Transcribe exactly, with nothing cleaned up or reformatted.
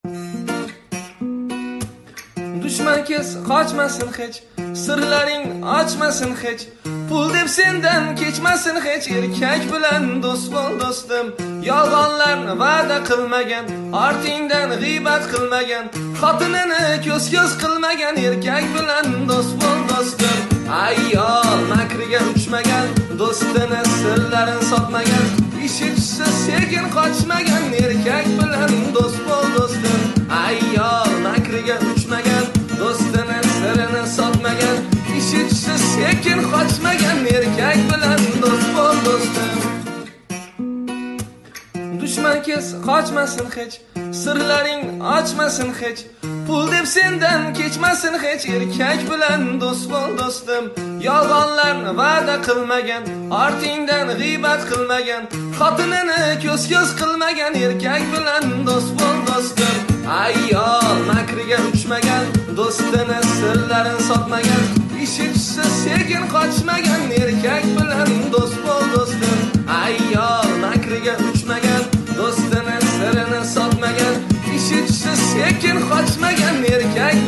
Dushman kes qochmasin hech, sirlaring ochmasin hech, pul deb sendan kechmasin hech. Erkak bilan do'st bo'l do'stim, yolg'onlarni va'da qilmagan, ortingdan g'iybat qilmagan, xotinini ko'z-ko'z qilmagan. Erkak bilan do'st bo'l do'stim, ayol makriga uchmagan, do'stini sirlarini sotmagan, ishi tushsa sekin qochmagan. Erkak bilan do'st bo'l do'stim, ayol makriga uchmagan, do'stini sirini sotmagan, ishi tushsa sekin qochmagan. Erkak bilan do'st bo'l do'stim. Dushman kes qochmasin hech, sirlaring ochmasin hech, pul deb sendan kechmasin hech. Erkak bilan do'st bo'l do'stim, yolg'onlarni va'da qilmagan, ortingdan g'iybat qilmagan, xotinini ko'z-ko'z qilmagan. Erkak bilan do'st bo'l do'stim, ayol makriga uchmagan, do'stini sirlarini sotmagan, ishi tushsa sekin qochmagan. Erkak bilan do'st bo'l do'stim, ayol makriga uchmagan, do'stini sirini sotmagan, ishi tushsa sekin qochmagan. Erkak